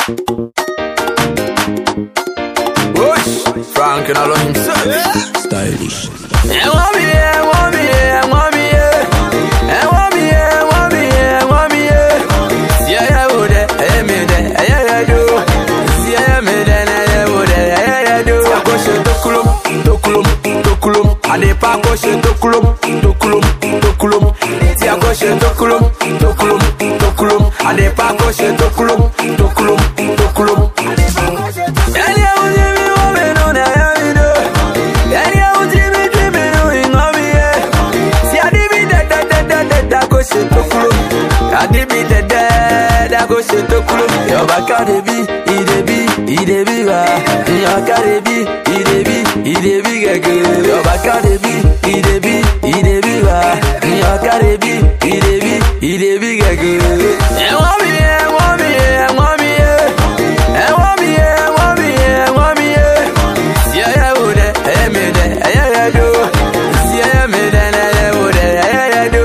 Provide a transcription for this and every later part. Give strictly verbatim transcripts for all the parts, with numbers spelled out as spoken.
Frank and all of himself. Stylish. And want me, and want me, and want me, and want me, and want me, and want me. Yeah, yeah, would it? Hey, me, yeah, yeah, do. Yeah, me, yeah, would it? Yeah, yeah, do. I go shit to kulum, to kulum, to kulum. And the park go shit to kulum, to kulum, to kulum. Yeah, go shit to kulum, to kulum, to kulum. And the park go shit to kulum, to kulum, to kulum. Yeah, yeah, would you be woman on that? I did be the dead, I go shit to club. Your back out the be, he the be, he the be, your car the be, he the be, he the be, your back out the be, he the be, he the be, your car the be, he the be, he the be, and want me, and want me, and want me, and want me, and want me, and want me, yeah, yeah, would it, hey, me, yeah, yeah, do, yeah, me, then I would, yeah, yeah, do.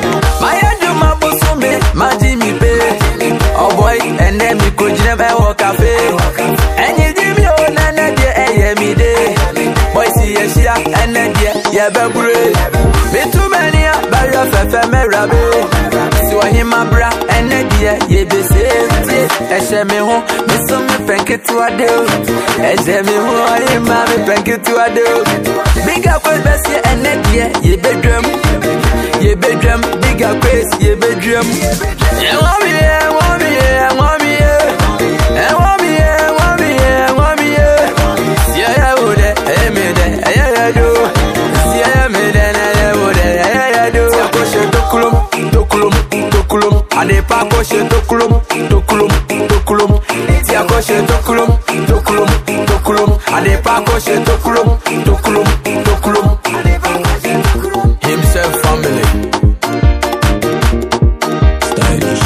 Maji mi pay, oh boy, and then me could never walk cafe. And you give me all and then yeah, me day. Boy, see a shia, and then yeah, yeah, baby. Me too many, but you're a merabe. So I hear my bra, and then yeah, yeah, be safe. I share me home, me some me thank it to a do. I share me home, I hear my thank it to a do. Big up with Bessie, and then yeah, yeah, bedroom. Yeah, bedroom, big up place, yeah, bedroom. And want me, and want me, and want me, and want me, and want me, and want me, yeah, yeah, would it, hey, me, yeah, yeah, do. Yeah, me, yeah, would it, yeah, yeah, do. I go shit to kulum, to kulum, to kulum. And the park go shit to kulum, to kulum, to kulum. I go shit to kulum, to kulum, to kulum. And the park go shit to kulum, to kulum, to kulum. Himself family. Stylish.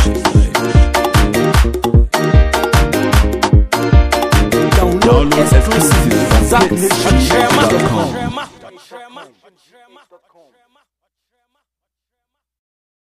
Download exclusive from Zach Nation dot com.